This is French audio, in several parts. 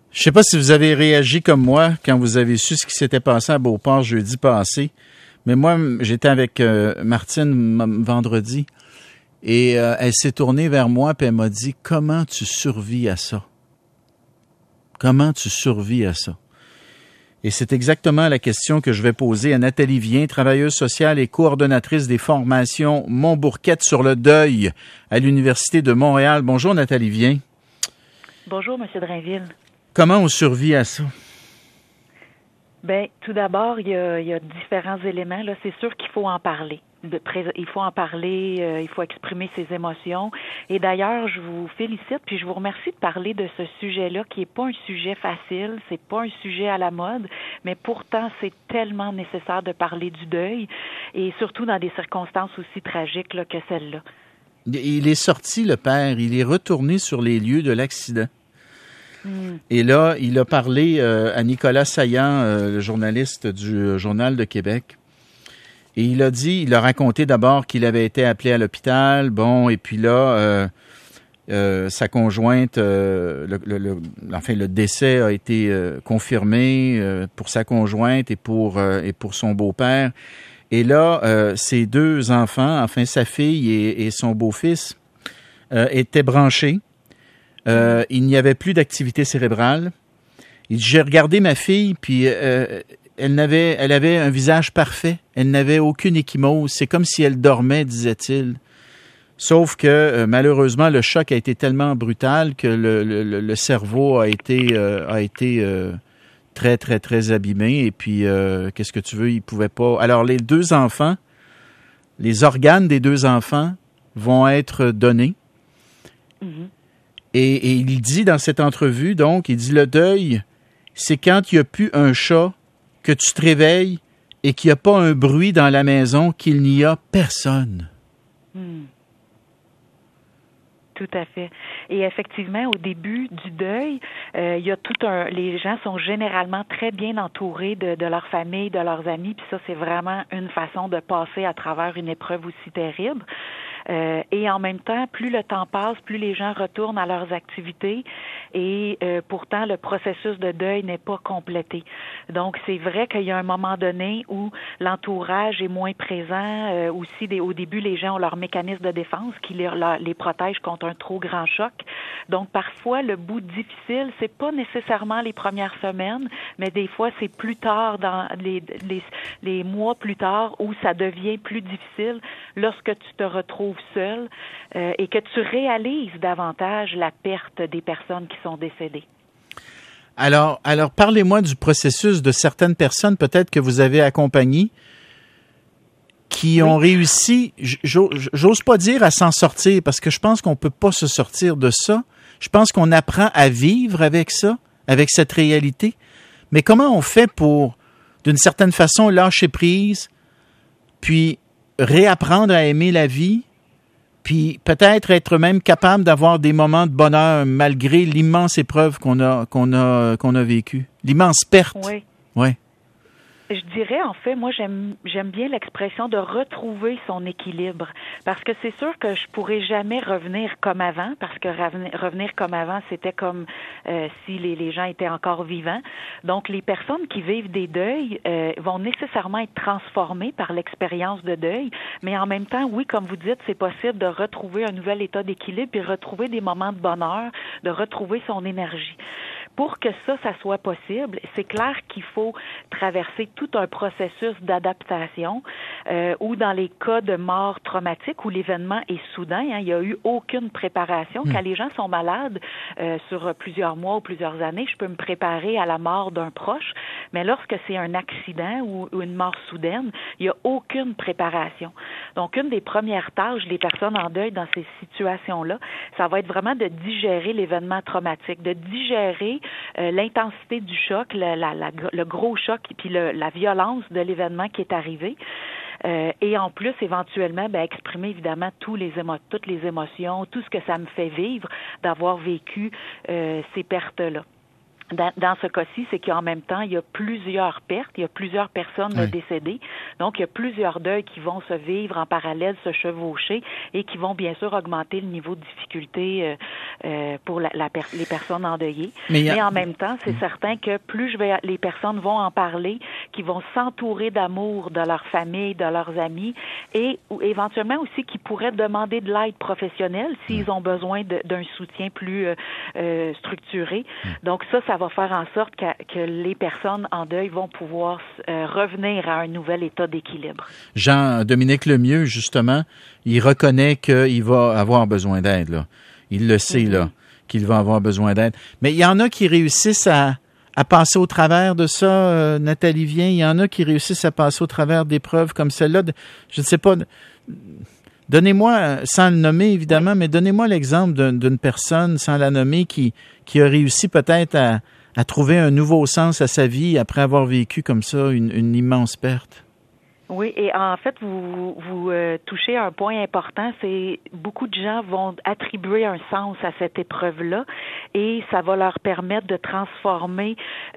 Je sais pas si vous avez réagi comme moi quand vous avez su ce qui s'était passé à Beauport jeudi passé, mais moi, j'étais avec Martine vendredi et elle s'est tournée vers moi et elle m'a dit « Comment tu survis à ça? Comment tu survis à ça? » Et c'est exactement la question que je vais poser à Nathalie Vien, travailleuse sociale et coordonnatrice des formations Montbourquette sur le deuil à l'Université de Montréal. Bonjour Nathalie Vien. Bonjour M. Drainville. Comment on survit à ça? Bien, tout d'abord, il y a différents éléments. Là, c'est sûr qu'il faut en parler. Il faut en parler, il faut exprimer ses émotions. Et d'ailleurs, je vous félicite, puis je vous remercie de parler de ce sujet-là, qui n'est pas un sujet facile, c'est pas un sujet à la mode, mais pourtant, c'est tellement nécessaire de parler du deuil, et surtout dans des circonstances aussi tragiques là, que celle-là. Il est sorti, le père, il est retourné sur les lieux de l'accident. Et là, il a parlé à Nicolas Saillant, le journaliste du Journal de Québec. Et il a raconté d'abord qu'il avait été appelé à l'hôpital, bon, et puis là, sa conjointe, le décès a été confirmé pour sa conjointe et pour son beau-père. Et là, ses deux enfants, enfin sa fille et son beau-fils, étaient branchés. Il n'y avait plus d'activité cérébrale. Il dit, j'ai regardé ma fille, puis elle avait un visage parfait. Elle n'avait aucune ecchymose. C'est comme si elle dormait, disait-il. Sauf que, malheureusement, le choc a été tellement brutal que le cerveau a été très, très, très abîmé. Et puis, qu'est-ce que tu veux, il pouvait pas... Alors, les deux enfants, les organes des deux enfants vont être donnés. Mm-hmm. Et il dit dans cette entrevue, donc, il dit, le deuil, c'est quand il n'y a plus un chat, que tu te réveilles et qu'il n'y a pas un bruit dans la maison, qu'il n'y a personne. Tout à fait. Et effectivement, au début du deuil, il y a les gens sont généralement très bien entourés de leur famille, de leurs amis, puis ça, c'est vraiment une façon de passer à travers une épreuve aussi terrible. Et en même temps, plus le temps passe, plus les gens retournent à leurs activités et pourtant le processus de deuil n'est pas complété. Donc, c'est vrai qu'il y a un moment donné où l'entourage est moins présent. Aussi, au début, les gens ont leur mécanisme de défense qui les protège contre un trop grand choc. Donc, parfois, le bout difficile, c'est pas nécessairement les premières semaines, mais des fois, c'est plus tard, dans les mois plus tard, où ça devient plus difficile lorsque tu te retrouves seul et que tu réalises davantage la perte des personnes qui sont décédées. Alors, parlez-moi du processus de certaines personnes, peut-être que vous avez accompagnées, qui ont réussi, j'ose pas dire à s'en sortir, parce que je pense qu'on peut pas se sortir de ça. Je pense qu'on apprend à vivre avec ça, avec cette réalité. Mais comment on fait pour, d'une certaine façon, lâcher prise, puis réapprendre à aimer la vie, puis peut-être être même capable d'avoir des moments de bonheur malgré l'immense épreuve qu'on a vécue, l'immense perte. Oui. Ouais. Je dirais, en fait, moi, j'aime bien l'expression de retrouver son équilibre. Parce que c'est sûr que je pourrais jamais revenir comme avant, parce que revenir comme avant, c'était comme si les gens étaient encore vivants. Donc, les personnes qui vivent des deuils vont nécessairement être transformées par l'expérience de deuil. Mais en même temps, oui, comme vous dites, c'est possible de retrouver un nouvel état d'équilibre et retrouver des moments de bonheur, de retrouver son énergie. Pour que ça soit possible, c'est clair qu'il faut traverser tout un processus d'adaptation ou dans les cas de mort traumatique où l'événement est soudain, il n'y a eu aucune préparation. Quand les gens sont malades sur plusieurs mois ou plusieurs années, je peux me préparer à la mort d'un proche, mais lorsque c'est un accident ou une mort soudaine, il n'y a aucune préparation. Donc, une des premières tâches des personnes en deuil dans ces situations-là, ça va être vraiment de digérer l'événement traumatique, de digérer l'intensité du choc, le gros choc et puis la violence de l'événement qui est arrivé. Et en plus, éventuellement, exprimer évidemment toutes les émotions, tout ce que ça me fait vivre d'avoir vécu ces pertes-là. Dans ce cas-ci, c'est qu'en même temps, il y a plusieurs pertes, il y a plusieurs personnes décédées. Donc, il y a plusieurs deuils qui vont se vivre en parallèle, se chevaucher et qui vont bien sûr augmenter le niveau de difficulté pour les personnes endeuillées. Mais en même temps, c'est certain que plus les personnes vont en parler, qui vont s'entourer d'amour de leur famille, de leurs amis et éventuellement aussi qui pourraient demander de l'aide professionnelle s'ils ont besoin d'un soutien plus structuré. Donc ça va faire en sorte que les personnes en deuil vont pouvoir revenir à un nouvel état d'équilibre. Jean-Dominique Lemieux, justement, il reconnaît qu'il va avoir besoin d'aide, là. Il le sait, là, qu'il va avoir besoin d'aide. Mais il y en a qui réussissent à passer au travers de ça, Nathalie Vien. Il y en a qui réussissent à passer au travers d'épreuves comme celle-là. Je ne sais pas, donnez-moi, sans le nommer évidemment, mais donnez-moi l'exemple d'une personne, sans la nommer, qui a réussi peut-être à trouver un nouveau sens à sa vie après avoir vécu comme ça une immense perte. Oui, et en fait, vous touchez un point important, c'est beaucoup de gens vont attribuer un sens à cette épreuve-là et ça va leur permettre de transformer,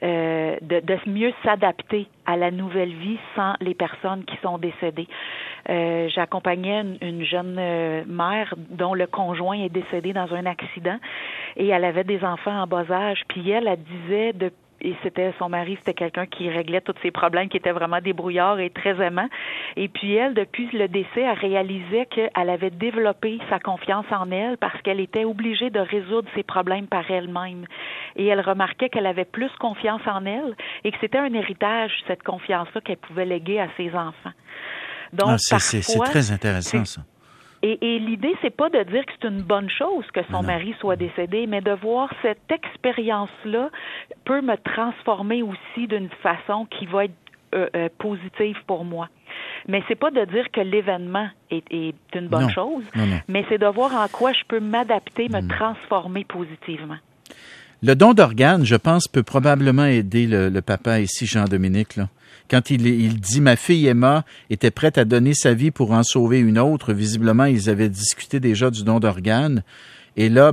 de mieux s'adapter à la nouvelle vie sans les personnes qui sont décédées. J'accompagnais une jeune mère dont le conjoint est décédé dans un accident et elle avait des enfants en bas âge, puis elle disait et son mari, c'était quelqu'un qui réglait tous ses problèmes, qui était vraiment débrouillard et très aimant. Et puis elle, depuis le décès, elle réalisait qu'elle avait développé sa confiance en elle parce qu'elle était obligée de résoudre ses problèmes par elle-même. Et elle remarquait qu'elle avait plus confiance en elle et que c'était un héritage, cette confiance-là, qu'elle pouvait léguer à ses enfants. Donc, c'est très intéressant, ça. Et l'idée, c'est pas de dire que c'est une bonne chose que son mari soit décédé, mais de voir cette expérience-là peut me transformer aussi d'une façon qui va être positive pour moi. Mais c'est pas de dire que l'événement est une bonne chose, mais c'est de voir en quoi je peux m'adapter, me transformer positivement. Le don d'organes, je pense, peut probablement aider le papa ici, Jean-Dominique, là. Quand il dit « Ma fille Emma était prête à donner sa vie pour en sauver une autre », visiblement, ils avaient discuté déjà du don d'organes. Et là,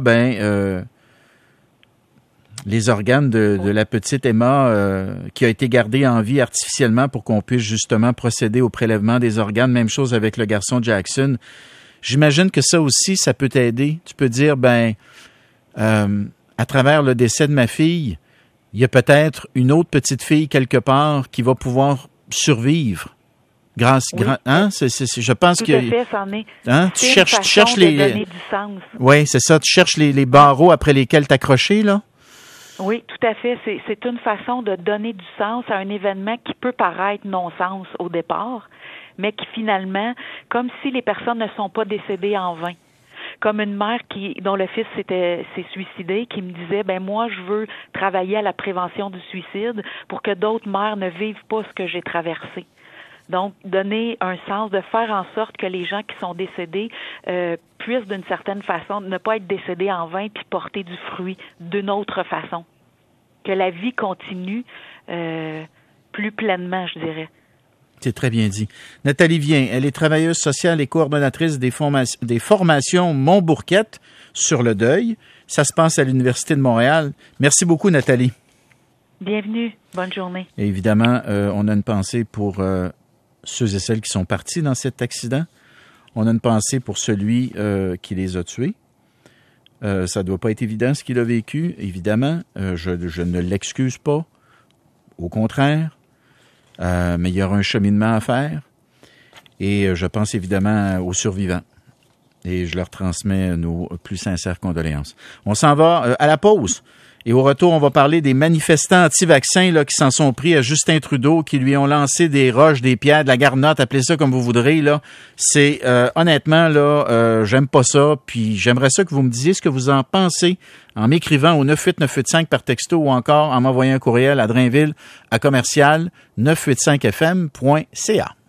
les organes de la petite Emma qui a été gardée en vie artificiellement pour qu'on puisse justement procéder au prélèvement des organes. Même chose avec le garçon Jackson. J'imagine que ça aussi, ça peut t'aider. Tu peux dire, à travers le décès de ma fille, il y a peut-être une autre petite fille quelque part qui va pouvoir survivre. Je pense tout que... Tout à fait, c'en est. Hein? Tu cherches les... donner du sens. Oui, c'est ça. Tu cherches les barreaux après lesquels t'accrocher, là? Oui, tout à fait. C'est une façon de donner du sens à un événement qui peut paraître non-sens au départ, mais qui finalement, comme si les personnes ne sont pas décédées en vain. Comme une mère dont le fils s'est suicidé, qui me disait, moi, je veux travailler à la prévention du suicide pour que d'autres mères ne vivent pas ce que j'ai traversé. Donc, donner un sens, de faire en sorte que les gens qui sont décédés puissent, d'une certaine façon, ne pas être décédés en vain puis porter du fruit d'une autre façon. Que la vie continue plus pleinement, je dirais. C'est très bien dit. Nathalie Vien, elle est travailleuse sociale et coordonnatrice des formations Montbourquette sur le deuil. Ça se passe à l'Université de Montréal. Merci beaucoup, Nathalie. Bienvenue. Bonne journée. Et évidemment, on a une pensée pour ceux et celles qui sont partis dans cet accident. On a une pensée pour celui qui les a tués. Ça ne doit pas être évident ce qu'il a vécu, évidemment. Je ne l'excuse pas. Au contraire. Mais il y aura un cheminement à faire. Et je pense évidemment aux survivants. Et je leur transmets nos plus sincères condoléances. On s'en va à la pause. Et au retour, on va parler des manifestants anti-vaccins là, qui s'en sont pris à Justin Trudeau, qui lui ont lancé des roches, des pierres, de la garnotte, appelez ça comme vous voudrez. Là. C'est honnêtement, là, j'aime pas ça. Puis j'aimerais ça que vous me disiez ce que vous en pensez en m'écrivant au 98985 par texto ou encore en m'envoyant un courriel à Drainville à commercial 985fm.ca.